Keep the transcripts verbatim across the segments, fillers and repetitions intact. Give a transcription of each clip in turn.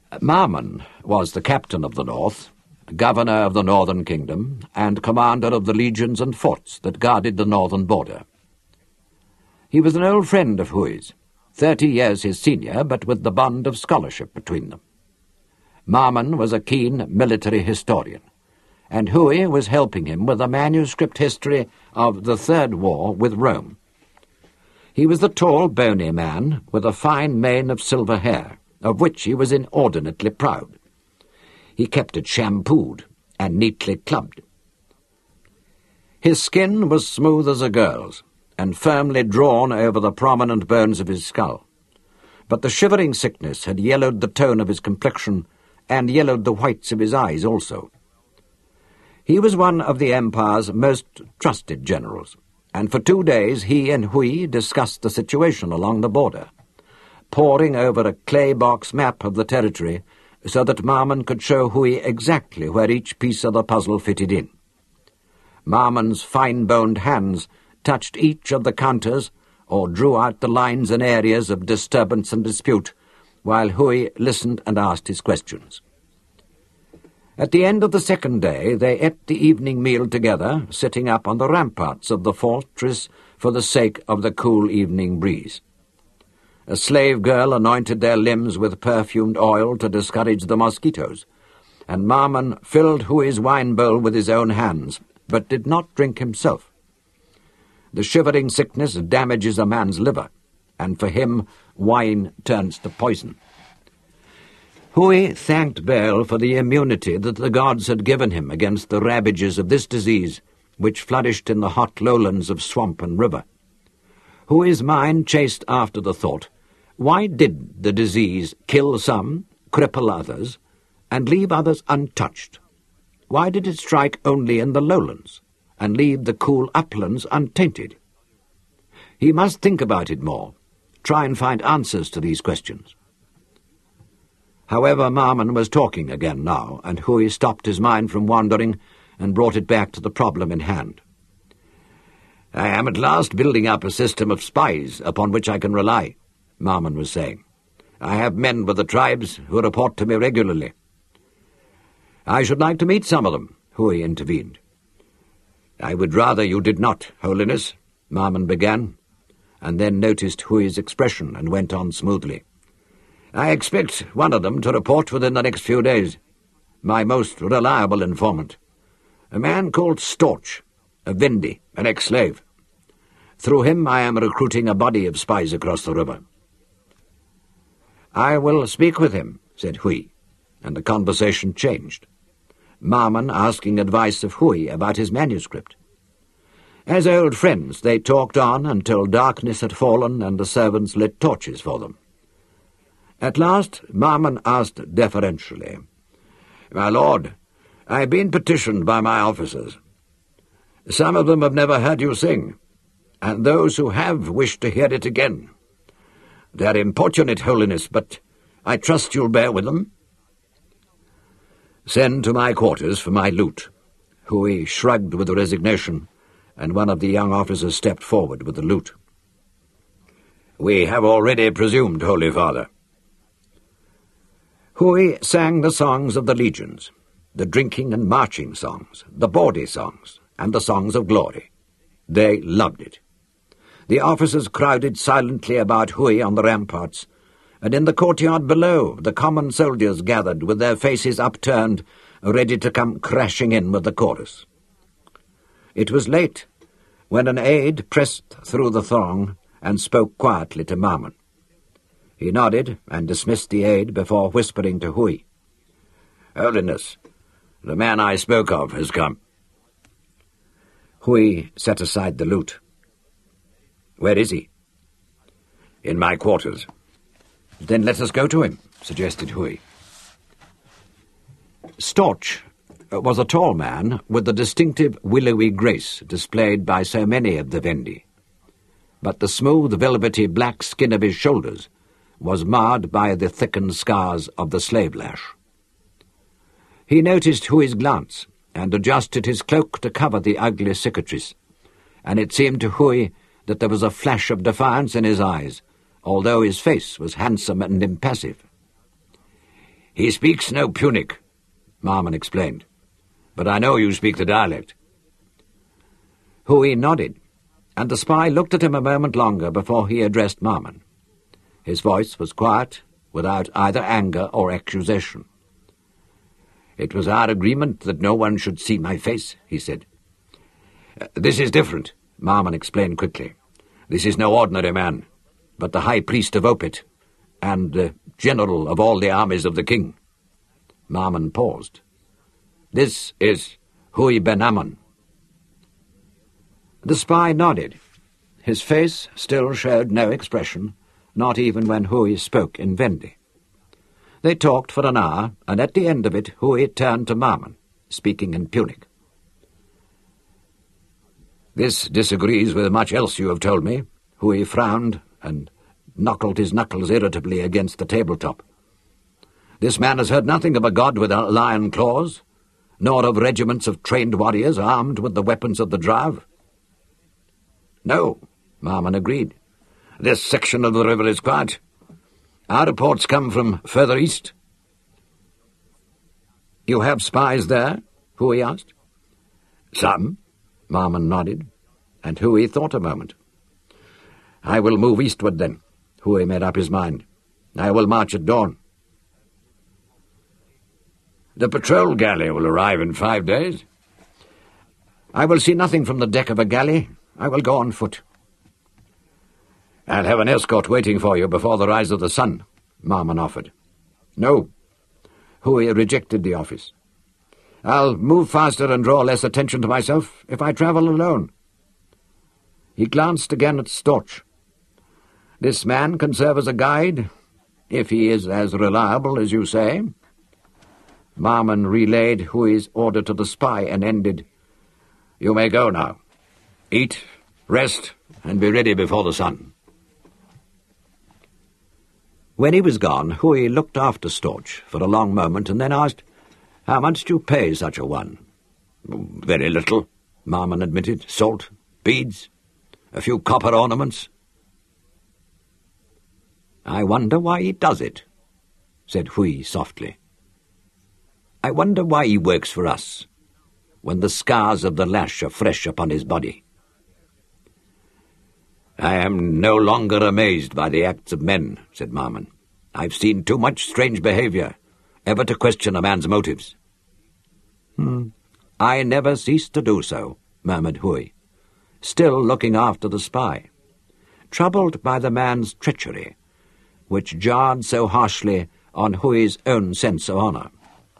Marmon was the captain of the North, governor of the Northern Kingdom, and commander of the legions and forts that guarded the northern border. He was an old friend of Hui's, thirty years his senior, but with the bond of scholarship between them. Marmon was a keen military historian, and Hui was helping him with a manuscript history of the Third War with Rome. He was the tall, bony man with a fine mane of silver hair, of which he was inordinately proud. He kept it shampooed and neatly clubbed. His skin was smooth as a girl's, and firmly drawn over the prominent bones of his skull. But the shivering sickness had yellowed the tone of his complexion, and yellowed the whites of his eyes also. He was one of the Empire's most trusted generals, and for two days he and Hui discussed the situation along the border, poring over a clay box map of the territory so that Marmon could show Hui exactly where each piece of the puzzle fitted in. Marmon's fine-boned hands touched each of the counters or drew out the lines and areas of disturbance and dispute, while Hui listened and asked his questions. At the end of the second day they ate the evening meal together, sitting up on the ramparts of the fortress for the sake of the cool evening breeze. A slave girl anointed their limbs with perfumed oil to discourage the mosquitoes, and Marmon filled Hui's wine bowl with his own hands, but did not drink himself. The shivering sickness damages a man's liver, and for him wine turns to poison. Hui thanked Baal for the immunity that the gods had given him against the ravages of this disease, which flourished in the hot lowlands of swamp and river. Hui's mind chased after the thought, why did the disease kill some, cripple others, and leave others untouched? Why did it strike only in the lowlands, and leave the cool uplands untainted? He must think about it more, try and find answers to these questions. However, Marmon was talking again now, and Hui stopped his mind from wandering and brought it back to the problem in hand. "I am at last building up a system of spies upon which I can rely," Marmon was saying. "I have men with the tribes who report to me regularly." "I should like to meet some of them," Hui intervened. "I would rather you did not, Holiness," Marmon began, and then noticed Hui's expression and went on smoothly. "I expect one of them to report within the next few days. My most reliable informant. A man called Storch, a Vendi, an ex-slave. Through him I am recruiting a body of spies across the river." "I will speak with him," said Hui, and the conversation changed, Marmon asking advice of Hui about his manuscript. As old friends they talked on until darkness had fallen and the servants lit torches for them. At last Marmon asked deferentially, "My lord, I have been petitioned by my officers. Some of them have never heard you sing, and those who have wish to hear it again. They are importunate, Holiness, but I trust you'll bear with them." "Send to my quarters for my lute." Hui shrugged with resignation, and one of the young officers stepped forward with the lute. "We have already presumed, Holy Father." Hui sang the songs of the legions, the drinking and marching songs, the bawdy songs, and the songs of glory. They loved it. The officers crowded silently about Hui on the ramparts, and in the courtyard below the common soldiers gathered with their faces upturned, ready to come crashing in with the chorus. It was late when an aide pressed through the throng and spoke quietly to Marmon. He nodded and dismissed the aide before whispering to Hui, "Holiness, the man I spoke of has come." Hui set aside the lute. "Where is he?" "In my quarters." "Then let us go to him," suggested Hui. Storch was a tall man with the distinctive willowy grace displayed by so many of the Vendi, but the smooth, velvety black skin of his shoulders was marred by the thickened scars of the slave-lash. He noticed Hui's glance and adjusted his cloak to cover the ugly cicatrice, and it seemed to Hui that there was a flash of defiance in his eyes, although his face was handsome and impassive. "He speaks no Punic," Marmon explained, "but I know you speak the dialect." Hui nodded, and the spy looked at him a moment longer before he addressed Marmon. His voice was quiet, without either anger or accusation. "It was our agreement that no one should see my face," he said. "This is different," Marmon explained quickly. "This is no ordinary man, but the high priest of Opet, and the general of all the armies of the king." Marmon paused. "This is Hui ben Ammon." The spy nodded. His face still showed no expression, not even when Hui spoke in Vendi. They talked for an hour, and at the end of it Hui turned to Marmon, speaking in Punic. "This disagrees with much else you have told me." Hui frowned and knuckled his knuckles irritably against the tabletop. "This man has heard nothing of a god with lion claws, nor of regiments of trained warriors armed with the weapons of the Drav." "No," Marmon agreed. "This section of the river is quiet. Our reports come from further east." "You have spies there?" Hui asked. "Some," Marmon nodded, and Hui thought a moment. "I will move eastward then." Hui made up his mind. "I will march at dawn." "The patrol galley will arrive in five days." "I will see nothing from the deck of a galley. I will go on foot." "I'll have an escort waiting for you before the rise of the sun," Marmon offered. "No." Hui rejected the office. "I'll move faster and draw less attention to myself if I travel alone." He glanced again at Storch. "This man can serve as a guide, if he is as reliable as you say." Marmon relayed Hui's order to the spy and ended, "You may go now. Eat, rest, and be ready before the sun." When he was gone, Hui looked after Storch for a long moment and then asked, "How much do you pay such a one?" "Very little," Marmon admitted. "Salt, beads, a few copper ornaments." "I wonder why he does it," said Hui softly. "I wonder why he works for us, when the scars of the lash are fresh upon his body." "I am no longer amazed by the acts of men," said Marmon. "I've seen too much strange behaviour ever to question a man's motives." Hmm. "I never cease to do so," murmured Hui, still looking after the spy, troubled by the man's treachery, which jarred so harshly on Hui's own sense of honour.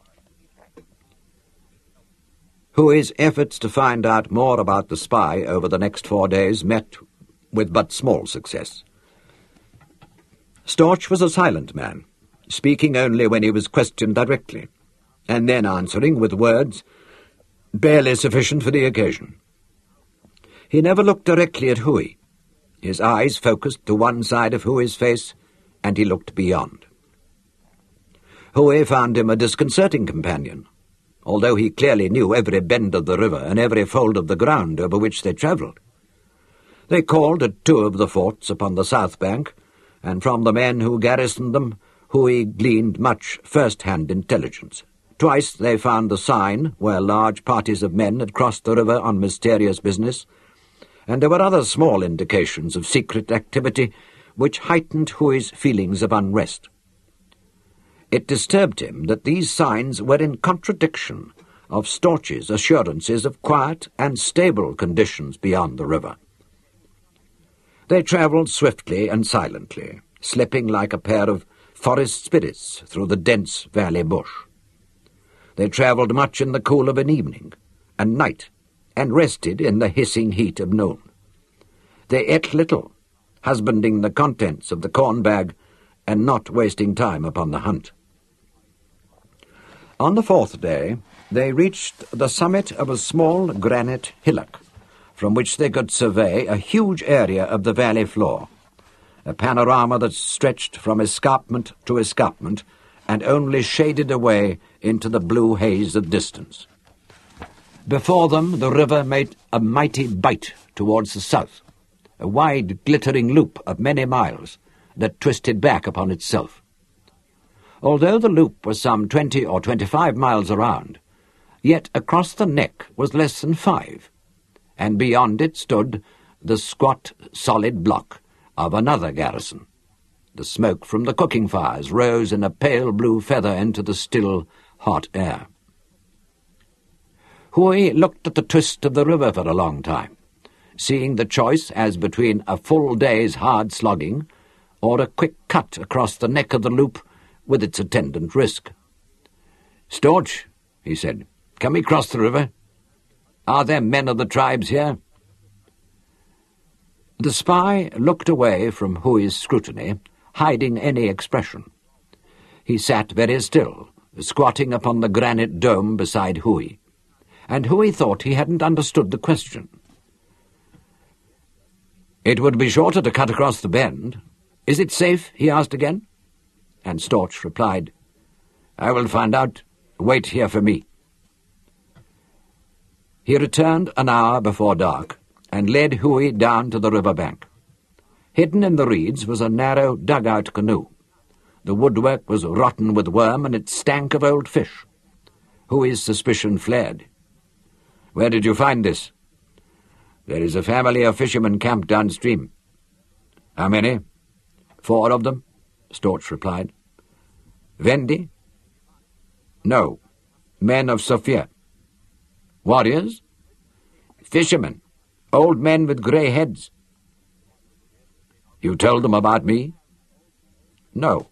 Hui's efforts to find out more about the spy over the next four days met with but small success. Storch was a silent man, speaking only when he was questioned directly, and then answering with words barely sufficient for the occasion. He never looked directly at Hui. His eyes focused to one side of Hui's face, and he looked beyond. Hui found him a disconcerting companion, although he clearly knew every bend of the river and every fold of the ground over which they travelled. They called at two of the forts upon the south bank, and from the men who garrisoned them, Hui gleaned much first-hand intelligence. Twice they found the sign where large parties of men had crossed the river on mysterious business, and there were other small indications of secret activity which heightened Hui's feelings of unrest. It disturbed him that these signs were in contradiction of Storch's assurances of quiet and stable conditions beyond the river. They travelled swiftly and silently, slipping like a pair of forest spirits through the dense valley bush. They travelled much in the cool of an evening and night, and rested in the hissing heat of noon. They ate little, husbanding the contents of the corn bag and not wasting time upon the hunt. On the fourth day, they reached the summit of a small granite hillock, from which they could survey a huge area of the valley floor, a panorama that stretched from escarpment to escarpment and only shaded away into the blue haze of distance. Before them the river made a mighty bite towards the south, a wide glittering loop of many miles that twisted back upon itself. Although the loop was some twenty or twenty-five miles around, yet across the neck was less than five, and beyond it stood the squat, solid block of another garrison. The smoke from the cooking fires rose in a pale blue feather into the still, hot air. Hui looked at the twist of the river for a long time, seeing the choice as between a full day's hard slogging or a quick cut across the neck of the loop with its attendant risk. "Storch," he said, "can we cross the river? Are there men of the tribes here?" The spy looked away from Hui's scrutiny, hiding any expression. He sat very still, squatting upon the granite dome beside Hui, and Hui thought he hadn't understood the question. "It would be shorter to cut across the bend. Is it safe?" he asked again. And Storch replied, "I will find out. Wait here for me." He returned an hour before dark and led Hui down to the river bank. Hidden in the reeds was a narrow dugout canoe. The woodwork was rotten with worm and it stank of old fish. Hui's suspicion flared. "Where did you find this?" "There is a family of fishermen camped downstream." "How many?" "Four of them," Storch replied. "Vendi?" "No. Men of Sophia." "Warriors?" "Fishermen. Old men with grey heads." "You told them about me?" "No."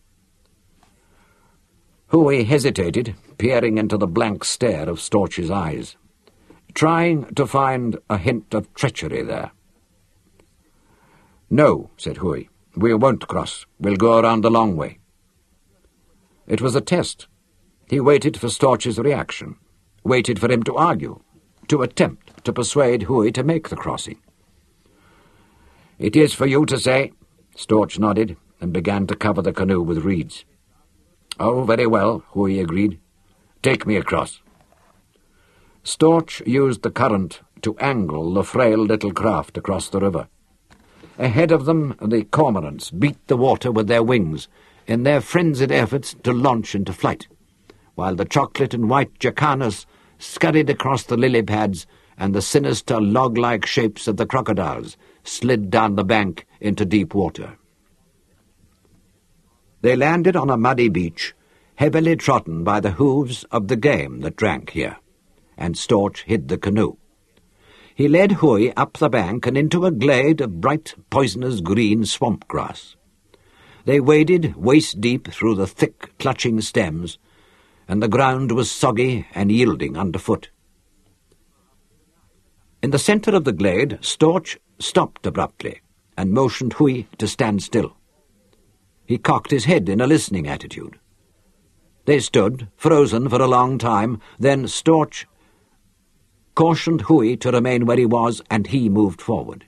Hui hesitated, peering into the blank stare of Storch's eyes, trying to find a hint of treachery there. "No," said Hui. "We won't cross. We'll go around the long way." It was a test. He waited for Storch's reaction, waited for him to argue, to attempt to persuade Hui to make the crossing. "It is for you to say," Storch nodded and began to cover the canoe with reeds. "Oh, very well," Hui agreed. "Take me across." Storch used the current to angle the frail little craft across the river. Ahead of them, the cormorants beat the water with their wings in their frenzied efforts to launch into flight, while the chocolate and white jacanas scurried across the lily pads and the sinister log-like shapes of the crocodiles slid down the bank into deep water. They landed on a muddy beach, heavily trodden by the hooves of the game that drank here, and Storch hid the canoe. He led Hui up the bank and into a glade of bright, poisonous green swamp grass. They waded waist-deep through the thick, clutching stems, and the ground was soggy and yielding underfoot. In the centre of the glade, Storch stopped abruptly and motioned Hui to stand still. He cocked his head in a listening attitude. They stood, frozen for a long time, then Storch cautioned Hui to remain where he was, and he moved forward.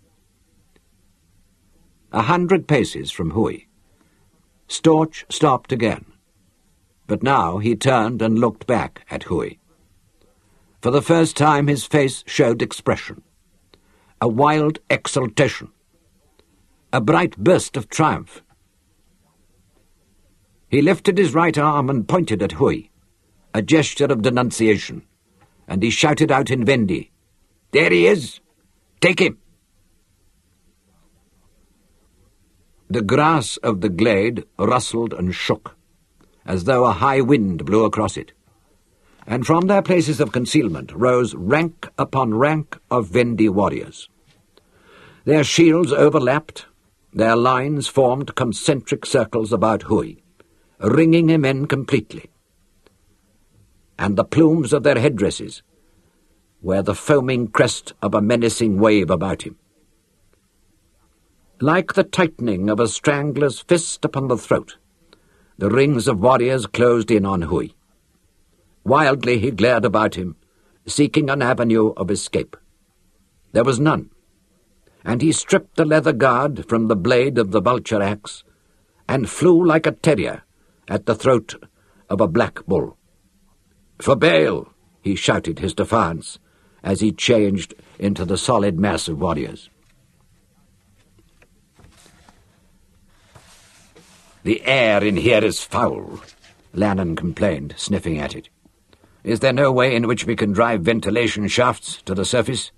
A hundred paces from Hui, Storch stopped again, but now he turned and looked back at Hui. For the first time his face showed expression, a wild exultation, a bright burst of triumph. He lifted his right arm and pointed at Hui, a gesture of denunciation, and he shouted out in Vendi, "There he is! Take him!" The grass of the glade rustled and shook, as though a high wind blew across it, and from their places of concealment rose rank upon rank of Vendi warriors. Their shields overlapped, their lines formed concentric circles about Hui, ringing him in completely, and the plumes of their headdresses were the foaming crest of a menacing wave about him. Like the tightening of a strangler's fist upon the throat, the rings of warriors closed in on Hui. Wildly he glared about him, seeking an avenue of escape. There was none, and he stripped the leather guard from the blade of the vulture axe and flew like a terrier at the throat of a black bull. "For Baal!" he shouted his defiance as he changed into the solid mass of warriors. "The air in here is foul," Lannon complained, sniffing at it. "Is there no way in which we can drive ventilation shafts to the surface?"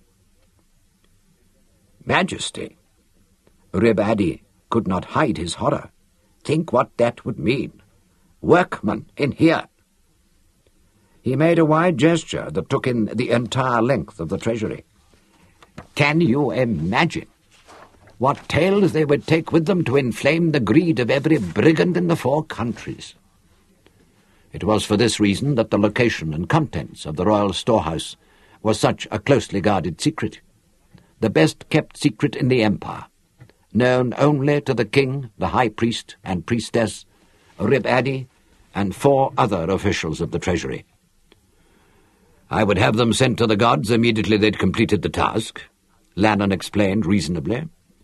"Majesty," Rib-Adi could not hide his horror. "Think what that would mean. Workmen in here." He made a wide gesture that took in the entire length of the treasury. "Can you imagine what tales they would take with them to inflame the greed of every brigand in the four countries?" It was for this reason that the location and contents of the royal storehouse was such a closely guarded secret, the best-kept secret in the empire, known only to the king, the high priest and priestess, Rib-Adi, and four other officials of the treasury. "I would have them sent to the gods immediately they'd completed the task," Lannon explained reasonably.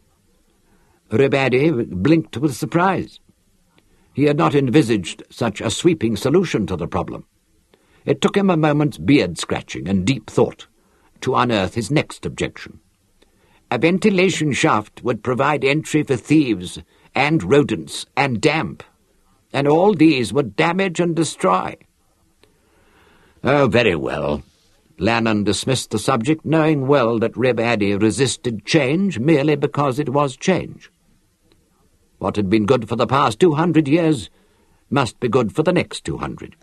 Rib-Adi blinked with surprise. He had not envisaged such a sweeping solution to the problem. It took him a moment's beard-scratching and deep thought to unearth his next objection. A ventilation shaft would provide entry for thieves and rodents and damp, and all these would damage and destroy. "Oh, very well." Lannon dismissed the subject, knowing well that Rib-Adi resisted change merely because it was change. What had been good for the past two hundred years must be good for the next two hundred.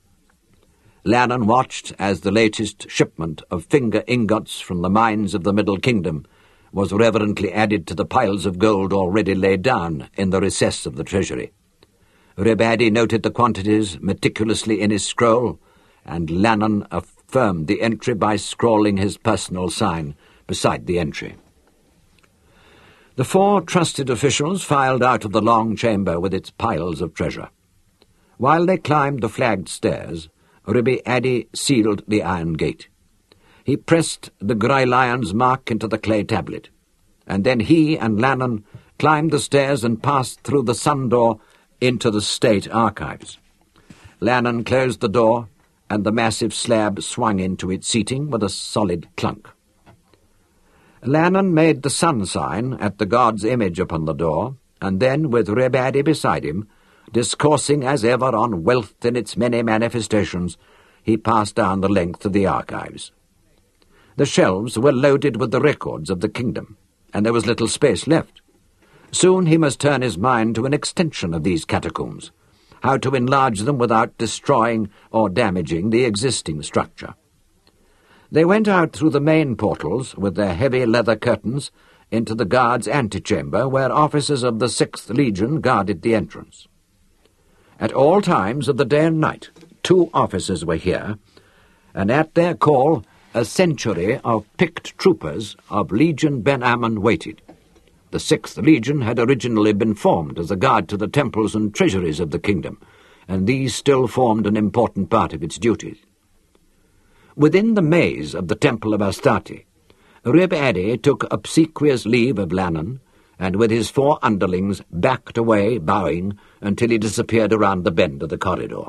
Lannon watched as the latest shipment of finger ingots from the mines of the Middle Kingdom was reverently added to the piles of gold already laid down in the recess of the treasury. Rib-Adi noted the quantities meticulously in his scroll, and Lannon affirmed the entry by scrawling his personal sign beside the entry. The four trusted officials filed out of the long chamber with its piles of treasure. While they climbed the flagged stairs, Rib-Adi sealed the iron gate. He pressed the grey lion's mark into the clay tablet, and then he and Lannon climbed the stairs and passed through the sun door into the state archives. Lannon closed the door, and the massive slab swung into its seating with a solid clunk. Lannon made the sun sign at the god's image upon the door, and then, with Rib-Adi beside him, discoursing as ever on wealth in its many manifestations, he passed down the length of the archives. The shelves were loaded with the records of the kingdom, and there was little space left. Soon he must turn his mind to an extension of these catacombs, how to enlarge them without destroying or damaging the existing structure. They went out through the main portals with their heavy leather curtains into the guards' antechamber, where officers of the Sixth Legion guarded the entrance. At all times of the day and night, two officers were here, and at their call a century of picked troopers of Legion Ben Ammon waited. The Sixth Legion had originally been formed as a guard to the temples and treasuries of the kingdom, and these still formed an important part of its duties. Within the maze of the Temple of Astarte, Rib-Adi took obsequious leave of Lannon, and with his four underlings backed away, bowing, until he disappeared around the bend of the corridor.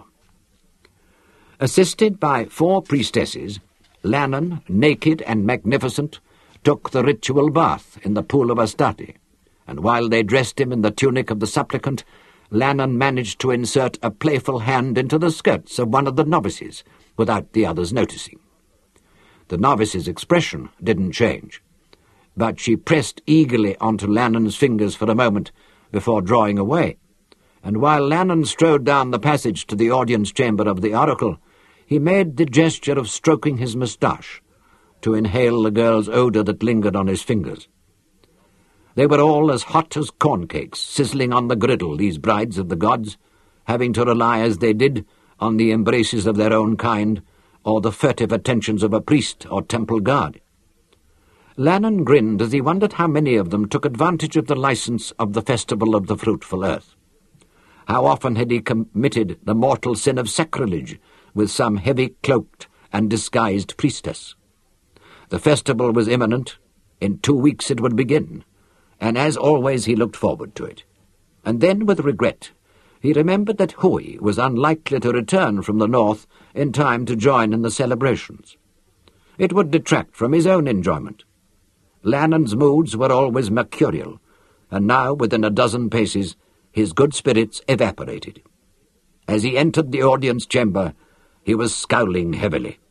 Assisted by four priestesses, Lannon, naked and magnificent, took the ritual bath in the pool of Astarte, and while they dressed him in the tunic of the supplicant, Lannon managed to insert a playful hand into the skirts of one of the novices, without the others noticing. The novice's expression didn't change, but she pressed eagerly onto Lannon's fingers for a moment before drawing away, and while Lannon strode down the passage to the audience chamber of the oracle, he made the gesture of stroking his moustache to inhale the girl's odour that lingered on his fingers. They were all as hot as corn cakes, sizzling on the griddle, these brides of the gods, having to rely as they did on the embraces of their own kind or the furtive attentions of a priest or temple guard. Lannon grinned as he wondered how many of them took advantage of the license of the Festival of the Fruitful Earth. How often had he committed the mortal sin of sacrilege with some heavy-cloaked and disguised priestess? The festival was imminent. In two weeks it would begin, and as always he looked forward to it. And then, with regret, he remembered that Hui was unlikely to return from the north in time to join in the celebrations. It would detract from his own enjoyment. Lannon's moods were always mercurial, and now, within a dozen paces, his good spirits evaporated. As he entered the audience chamber, he was scowling heavily.